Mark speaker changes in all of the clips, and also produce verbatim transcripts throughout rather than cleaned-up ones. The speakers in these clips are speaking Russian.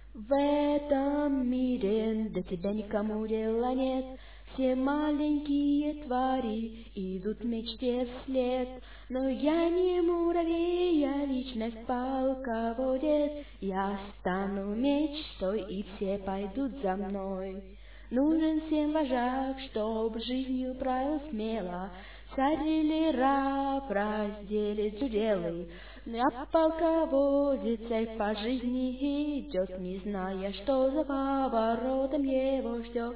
Speaker 1: В этом мире до тебя никому дела нет. Все маленькие твари идут мечте вслед. Но я не муравей, я личность полководец. Я стану мечтой, и все пойдут за мной. Нужен всем вожак, чтоб жизнью правил смело. Царь или раб разделит уделы. Я полководец, царь по жизни идет, не зная, что за поворотом его ждет.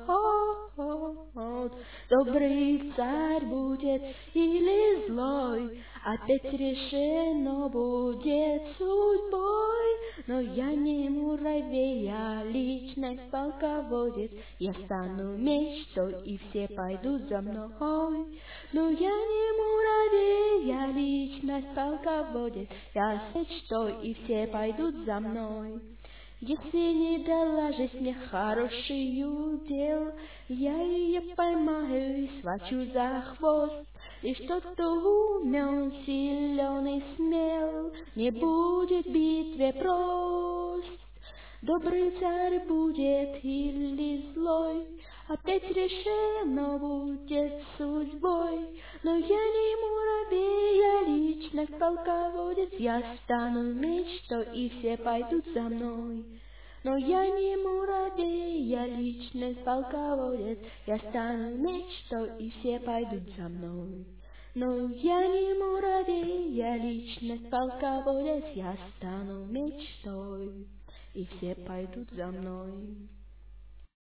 Speaker 1: Добрый царь будет или злой, опять решено будет судьбой. Но я не муравей, я личность полководец. Я стану мечтой, и все пойдут за мной. Но я не муравей, я личность полководец. Я мечтой, и все пойдут за мной. Если не доложишь мне хорошую дел, я ее поймаю и схвачу за хвост. И что-то умен, силен и смел, не будет в битве прост. Добрый царь будет или злой, опять решено будет судьбой. Но я не муравей, я личность полководец. Я стану мечтой, и все пойдут за мной. Но я не муравей, я личность полководец. Я стану мечтой, и все пойдут за мной. Но я не муравей, я личность полководец. Я стану мечтой, и все пойдут за мной.